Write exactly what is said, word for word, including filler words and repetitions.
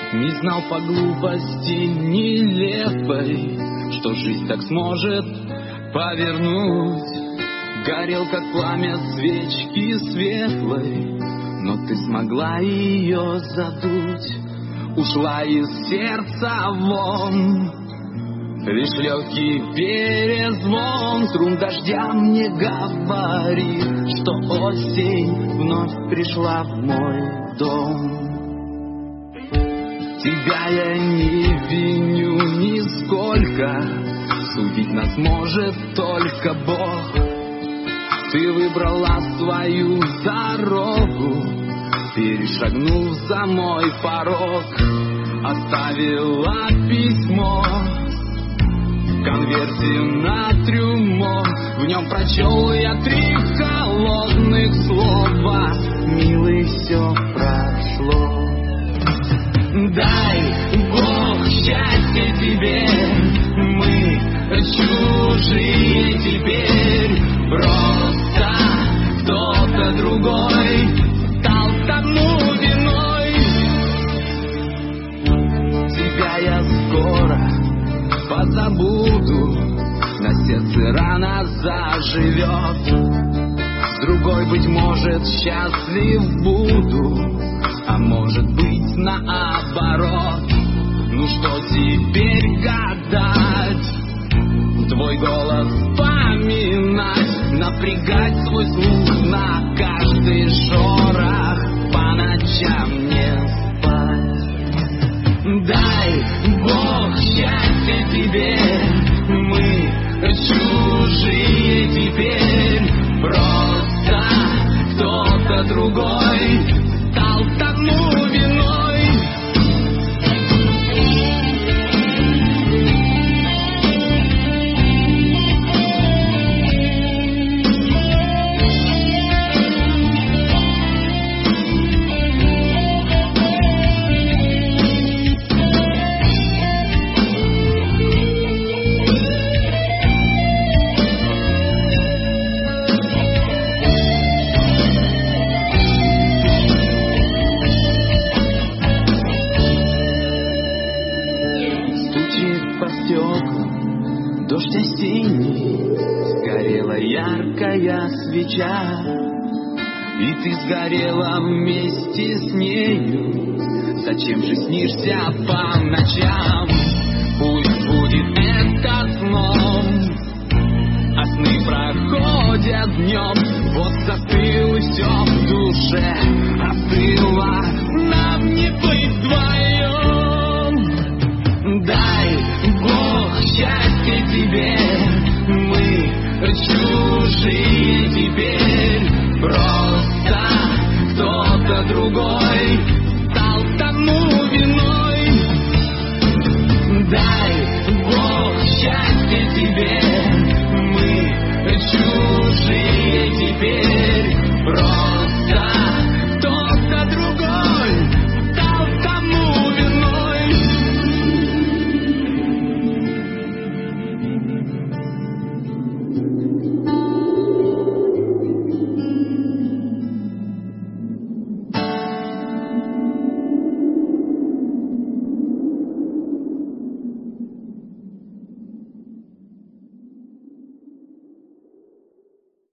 Не знал по глупости нелепой, что жизнь так сможет повернуть. Горел, как пламя свечки светлой, но ты смогла ее задуть. Ушла из сердца вон, лишь легкий перезвон струн дождя мне говорит, что осень вновь пришла в мой дом. Тебя я не виню нисколько, судить нас может только Бог. Ты выбрала свою дорогу, перешагнув за мой порог. Оставила письмо в конверте на трюмо, в нем прочел я три холодных слова: милый, все прошло. Дай Бог счастья тебе, мы чужие теперь. Просто кто-то другой стал тому виной. Тебя я скоро позабуду, на сердце рана заживет. С другой, быть может, счастлив буду, а может быть наоборот. Ну что теперь гадать, твой голос вспоминать, напрягать свой слух на каждый шорох, по ночам не спать. Дай Бог счастья тебе, мы чужие теперь. Просто кто-то другой стал тому виной. Дождь осенний, сгорела яркая свеча, и ты сгорела вместе с нею. Зачем же снишься по ночам? Пусть будет это сном, а сны проходят днем. Вот застыл все в душе, остыло